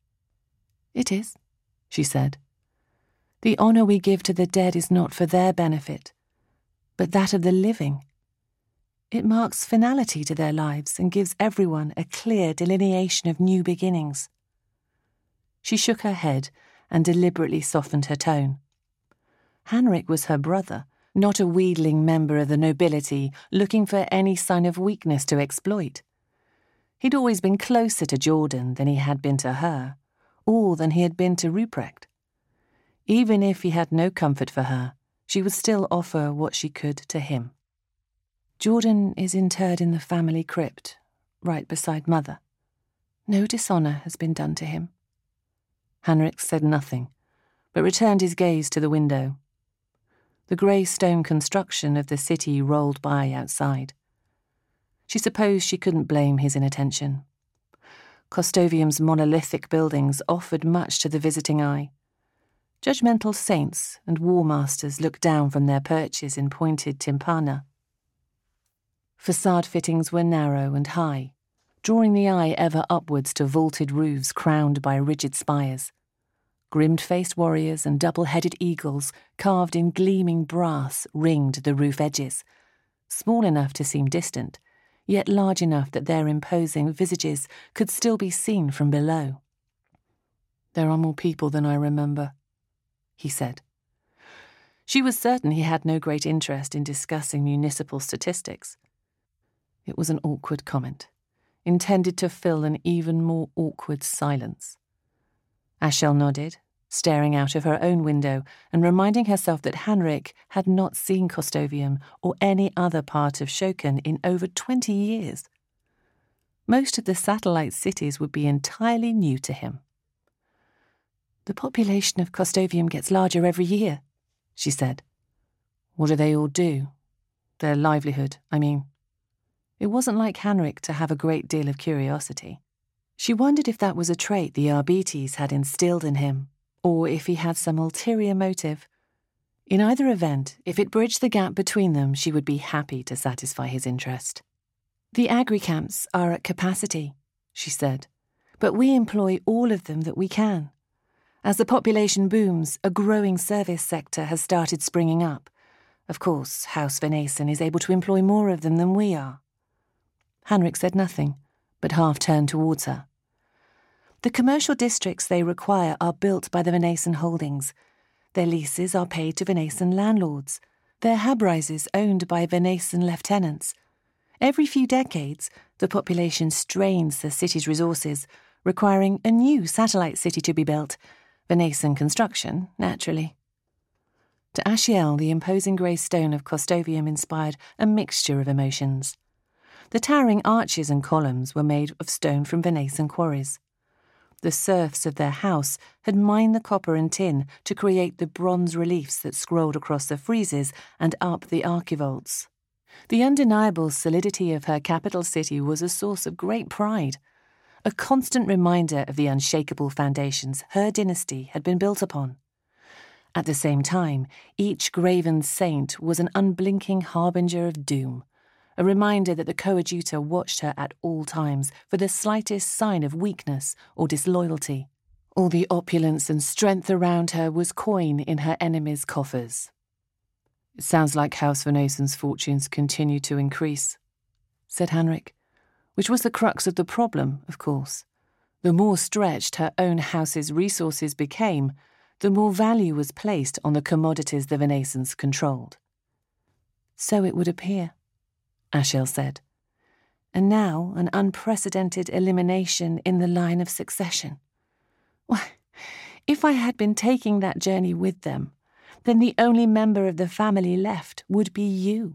"It is," she said. "The honour we give to the dead is not for their benefit, but that of the living. It marks finality to their lives and gives everyone a clear delineation of new beginnings." She shook her head and deliberately softened her tone. Henrik was her brother, not a wheedling member of the nobility looking for any sign of weakness to exploit. He'd always been closer to Jordan than he had been to her, or than he had been to Ruprecht. Even if he had no comfort for her, she would still offer what she could to him. "Jordan is interred in the family crypt, right beside Mother. No dishonour has been done to him." Henrik said nothing, but returned his gaze to the window. The grey stone construction of the city rolled by outside. She supposed she couldn't blame his inattention. Costovium's monolithic buildings offered much to the visiting eye. Judgmental saints and war masters looked down from their perches in pointed timpana. Facade fittings were narrow and high, drawing the eye ever upwards to vaulted roofs crowned by rigid spires. Grim-faced warriors and double-headed eagles carved in gleaming brass ringed the roof edges, small enough to seem distant, yet large enough that their imposing visages could still be seen from below. "There are more people than I remember," he said. She was certain he had no great interest in discussing municipal statistics. It was an awkward comment. intended to fill an even more awkward silence. Ashel nodded, staring out of her own window and reminding herself that Henrik had not seen Kostovium or any other part of Shokan in over 20 years. Most of the satellite cities would be entirely new to him. "The population of Kostovium gets larger every year," she said. "What do they all do? Their livelihood, I mean." It wasn't like Henrik to have a great deal of curiosity. She wondered if that was a trait the Arbites had instilled in him, or if he had some ulterior motive. In either event, if it bridged the gap between them, she would be happy to satisfy his interest. "The agri-camps are at capacity," she said, "but we employ all of them that we can. As the population booms, a growing service sector has started springing up. Of course, House Venason is able to employ more of them than we are." Henrik said nothing, but half turned towards her. "The commercial districts they require are built by the Venason holdings. Their leases are paid to Venason landlords. Their habrises owned by Venason lieutenants. Every few decades, the population strains the city's resources, requiring a new satellite city to be built. Venason construction, naturally." To Ashiel, the imposing grey stone of Kostovium inspired a mixture of emotions. The towering arches and columns were made of stone from Venason quarries. The serfs of their house had mined the copper and tin to create the bronze reliefs that scrolled across the friezes and up the archivolts. The undeniable solidity of her capital city was a source of great pride, a constant reminder of the unshakable foundations her dynasty had been built upon. At the same time, each graven saint was an unblinking harbinger of doom, a reminder that the coadjutor watched her at all times for the slightest sign of weakness or disloyalty. All the opulence and strength around her was coin in her enemies' coffers. "It sounds like House Venason's fortunes continue to increase," said Henrik, which was the crux of the problem, of course. The more stretched her own house's resources became, the more value was placed on the commodities the Venasons controlled. "So it would appear," Ashel said. "And now an unprecedented elimination in the line of succession. Why, if I had been taking that journey with them, then the only member of the family left would be you."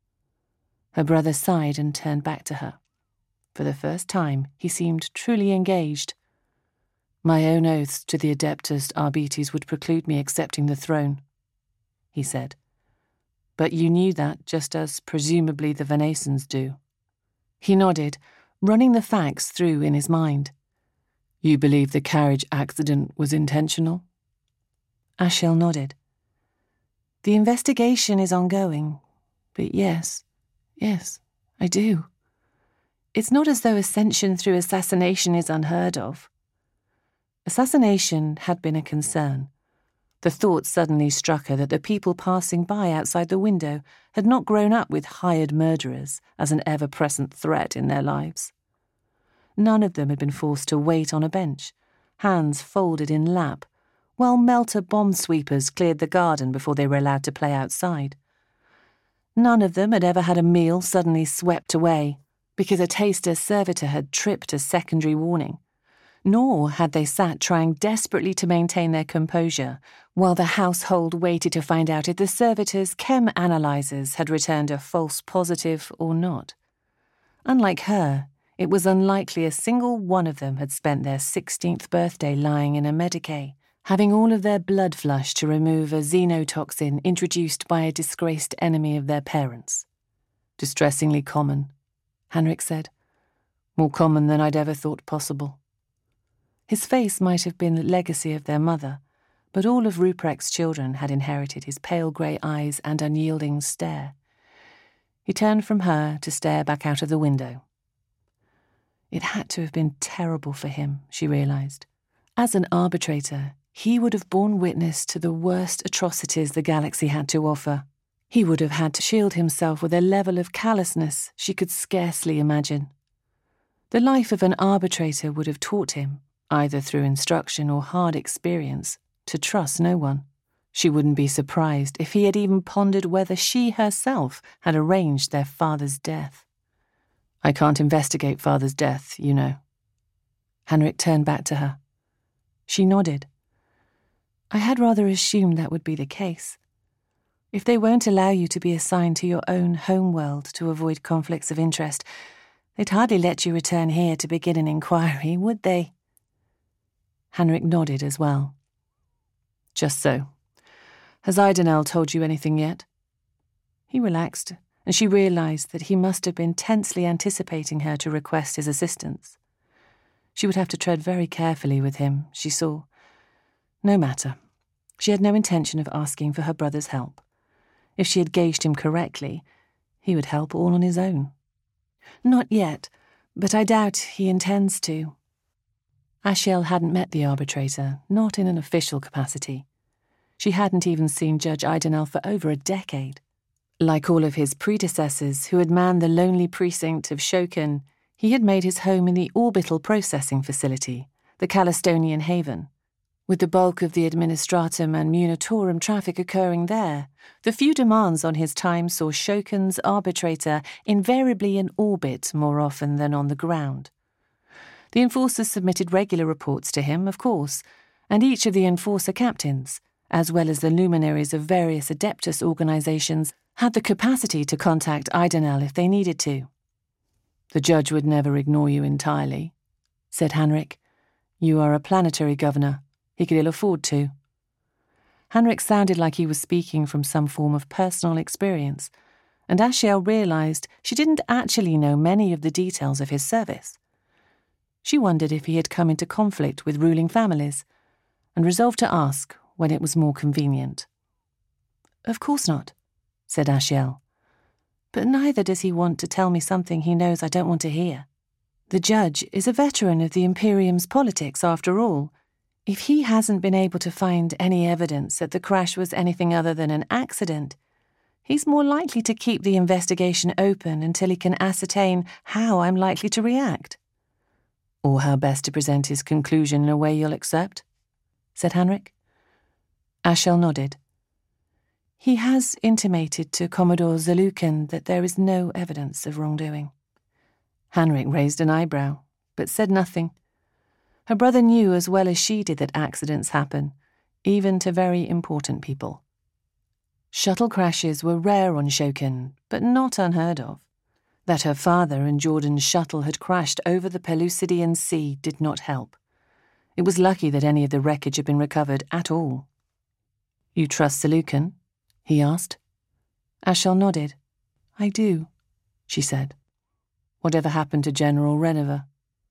Her brother sighed and turned back to her. For the first time, he seemed truly engaged. "My own oaths to the Adeptus Arbites would preclude me accepting the throne," he said. "But you knew that just as presumably the Venasons do." He nodded, running the facts through in his mind. "You believe the carriage accident was intentional?" Ashel nodded. "The investigation is ongoing, but yes, I do. It's not as though ascension through assassination is unheard of." Assassination had been a concern. The thought suddenly struck her that the people passing by outside the window had not grown up with hired murderers as an ever-present threat in their lives. None of them had been forced to wait on a bench, hands folded in lap, while Melter bomb sweepers cleared the garden before they were allowed to play outside. None of them had ever had a meal suddenly swept away because a taster servitor had tripped a secondary warning. Nor had they sat trying desperately to maintain their composure while the household waited to find out if the servitor's chem analyzers had returned a false positive or not. Unlike her, it was unlikely a single one of them had spent their 16th birthday lying in a Medicaid, having all of their blood flushed to remove a xenotoxin introduced by a disgraced enemy of their parents. "Distressingly common," Henrik said. "More common than I'd ever thought possible." His face might have been the legacy of their mother, but all of Ruprecht's children had inherited his pale grey eyes and unyielding stare. He turned from her to stare back out of the window. It had to have been terrible for him, she realised. As an arbitrator, he would have borne witness to the worst atrocities the galaxy had to offer. He would have had to shield himself with a level of callousness she could scarcely imagine. The life of an arbitrator would have taught him, either through instruction or hard experience, to trust no one. She wouldn't be surprised if he had even pondered whether she herself had arranged their father's death. I can't investigate Father's death, you know. Henrik turned back to her. She nodded. I had rather assumed that would be the case. If they won't allow you to be assigned to your own home world to avoid conflicts of interest, they'd hardly let you return here to begin an inquiry, would they? Henrik nodded as well. Just so. Has Idenel told you anything yet? He relaxed, and she realised that he must have been tensely anticipating her to request his assistance. She would have to tread very carefully with him, she saw. No matter. She had no intention of asking for her brother's help. If she had gauged him correctly, he would help all on his own. Not yet, but I doubt he intends to. Ashiel hadn't met the arbitrator, not in an official capacity. She hadn't even seen Judge Idenel for over a decade. Like all of his predecessors who had manned the lonely precinct of Shokan, he had made his home in the orbital processing facility, the Calistonian Haven. With the bulk of the Administratum and Munitorum traffic occurring there, the few demands on his time saw Shokan's arbitrator invariably in orbit more often than on the ground. The enforcers submitted regular reports to him, of course, and each of the enforcer captains, as well as the luminaries of various Adeptus organizations, had the capacity to contact Idenel if they needed to. The judge would never ignore you entirely, said Henrik. You are a planetary governor. He could ill afford to. Henrik sounded like he was speaking from some form of personal experience, and Ashiel realised she didn't actually know many of the details of his service. She wondered if he had come into conflict with ruling families, and resolved to ask when it was more convenient. Of course not, said Ashiel. But neither does he want to tell me something he knows I don't want to hear. The judge is a veteran of the Imperium's politics, after all. If he hasn't been able to find any evidence that the crash was anything other than an accident, he's more likely to keep the investigation open until he can ascertain how I'm likely to react. Or how best to present his conclusion in a way you'll accept, said Henrik. Ashiel nodded. He has intimated to Commodore Zalukan that there is no evidence of wrongdoing. Henrik raised an eyebrow, but said nothing. Her brother knew as well as she did that accidents happen, even to very important people. Shuttle crashes were rare on Shokan, but not unheard of. That her father and Jordan's shuttle had crashed over the Pellucidian Sea did not help. It was lucky that any of the wreckage had been recovered at all. You trust Zalukan? He asked. Ashiel nodded. I do, she said. Whatever happened to General Renover?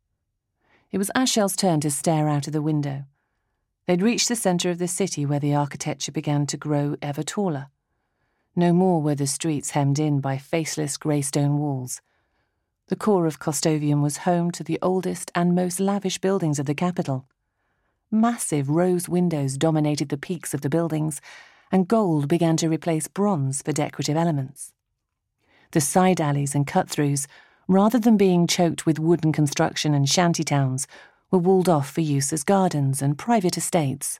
It was Ashiel's turn to stare out of the window. They'd reached the centre of the city where the architecture began to grow ever taller. No more were the streets hemmed in by faceless grey stone walls. The core of Kostovium was home to the oldest and most lavish buildings of the capital. Massive rose windows dominated the peaks of the buildings, and gold began to replace bronze for decorative elements. The side alleys and cut-throughs, rather than being choked with wooden construction and shantytowns, were walled off for use as gardens and private estates.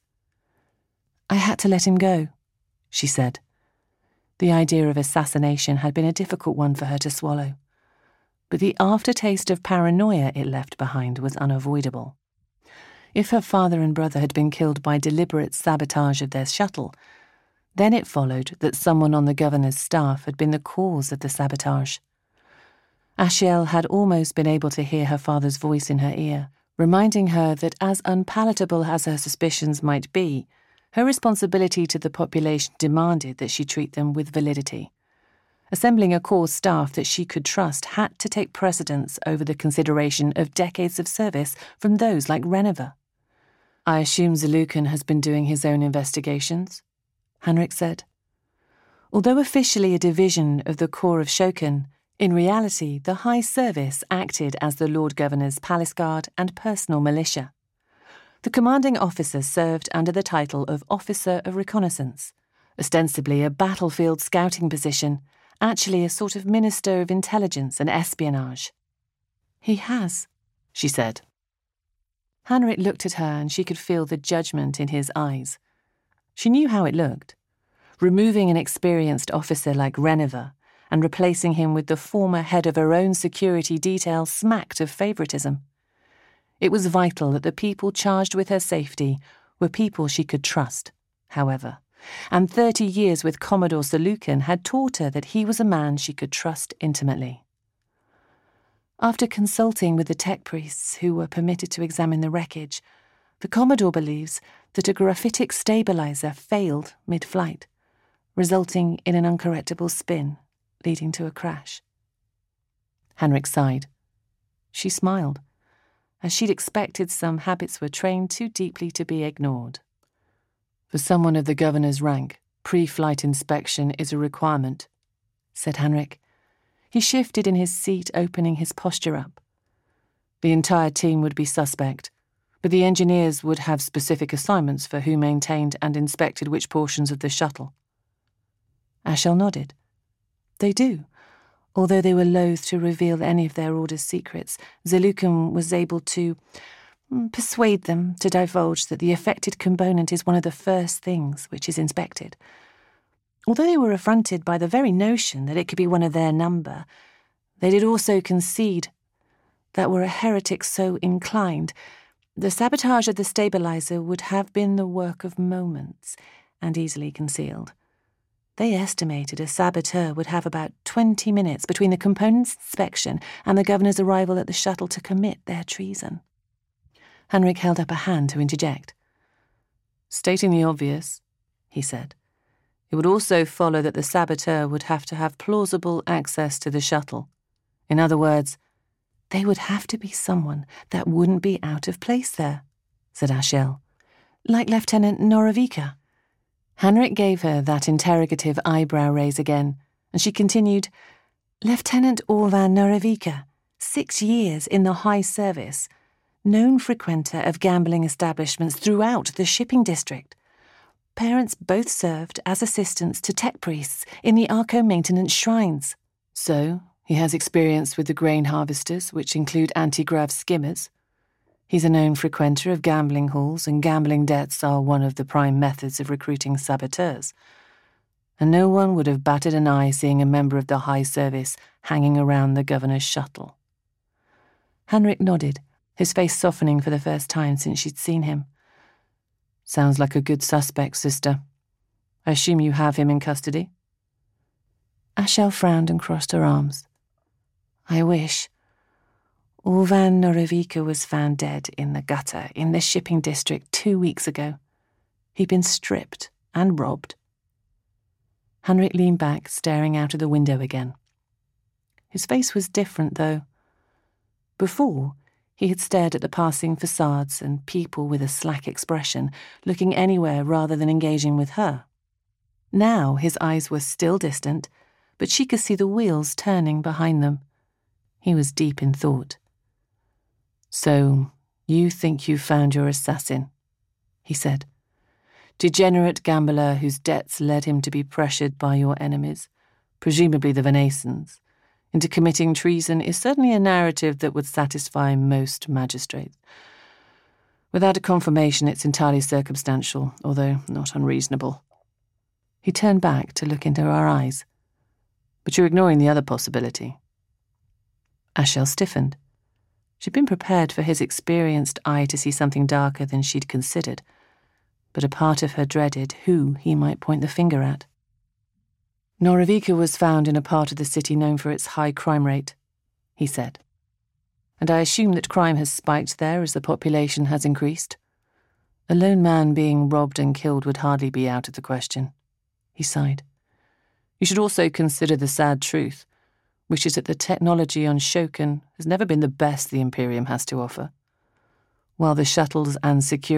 I had to let him go, she said. The idea of assassination had been a difficult one for her to swallow, but the aftertaste of paranoia it left behind was unavoidable. If her father and brother had been killed by deliberate sabotage of their shuttle, then it followed that someone on the governor's staff had been the cause of the sabotage. Ashiel had almost been able to hear her father's voice in her ear, reminding her that as unpalatable as her suspicions might be, her responsibility to the population demanded that she treat them with validity. Assembling a core staff that she could trust had to take precedence over the consideration of decades of service from those like Renover. I assume Zalukan has been doing his own investigations, Henrik said. Although officially a division of the Corps of Shokan, in reality the High Service acted as the Lord Governor's palace guard and personal militia. The commanding officer served under the title of Officer of Reconnaissance, ostensibly a battlefield scouting position, actually a sort of Minister of Intelligence and Espionage. He has, she said. Henrik looked at her and she could feel the judgment in his eyes. She knew how it looked. Removing an experienced officer like Renover and replacing him with the former head of her own security detail smacked of favoritism. It was vital that the people charged with her safety were people she could trust, however, and 30 years with Commodore Salukin had taught her that he was a man she could trust intimately. After consulting with the tech priests who were permitted to examine the wreckage, the Commodore believes that a graphitic stabilizer failed mid-flight, resulting in an uncorrectable spin, leading to a crash. Henrik sighed. She smiled. As she'd expected, some habits were trained too deeply to be ignored. For someone of the governor's rank, pre-flight inspection is a requirement, said Henrik. He shifted in his seat, opening his posture up. The entire team would be suspect, but the engineers would have specific assignments for who maintained and inspected which portions of the shuttle. Ashel nodded. They do. Although they were loath to reveal any of their order's secrets, Zalukin was able to persuade them to divulge that the affected component is one of the first things which is inspected. Although they were affronted by the very notion that it could be one of their number, they did also concede that were a heretic so inclined, the sabotage of the stabilizer would have been the work of moments and easily concealed. They estimated a saboteur would have about 20 minutes between the component's inspection and the governor's arrival at the shuttle to commit their treason. Henrik held up a hand to interject. Stating the obvious, he said, it would also follow that the saboteur would have to have plausible access to the shuttle. In other words, they would have to be someone that wouldn't be out of place there, said Ashel. Like Lieutenant Norovika. Henrik gave her that interrogative eyebrow raise again, and she continued, Lieutenant Orvan Norovika, 6 years in the high service, known frequenter of gambling establishments throughout the shipping district. Parents both served as assistants to tech priests in the Arco maintenance shrines. So, he has experience with the grain harvesters, which include anti-grav skimmers. He's a known frequenter of gambling halls, and gambling debts are one of the prime methods of recruiting saboteurs. And no one would have batted an eye seeing a member of the high service hanging around the governor's shuttle. Henrik nodded, his face softening for the first time since she'd seen him. Sounds like a good suspect, sister. I assume you have him in custody? Ashel frowned and crossed her arms. I wish. Orvan Norovika was found dead in the gutter in the shipping district 2 weeks ago. He'd been stripped and robbed. Henrik leaned back, staring out of the window again. His face was different, though. Before, he had stared at the passing facades and people with a slack expression, looking anywhere rather than engaging with her. Now his eyes were still distant, but she could see the wheels turning behind them. He was deep in thought. So, you think you found your assassin, he said. Degenerate gambler whose debts led him to be pressured by your enemies, presumably the Venasans, into committing treason is certainly a narrative that would satisfy most magistrates. Without a confirmation, it's entirely circumstantial, although not unreasonable. He turned back to look into her eyes. But you're ignoring the other possibility. Ashel stiffened. She'd been prepared for his experienced eye to see something darker than she'd considered, but a part of her dreaded who he might point the finger at. Norovika was found in a part of the city known for its high crime rate, he said. And I assume that crime has spiked there as the population has increased. A lone man being robbed and killed would hardly be out of the question. He sighed. You should also consider the sad truth, which is that the technology on Shokan has never been the best the Imperium has to offer. While the shuttles and security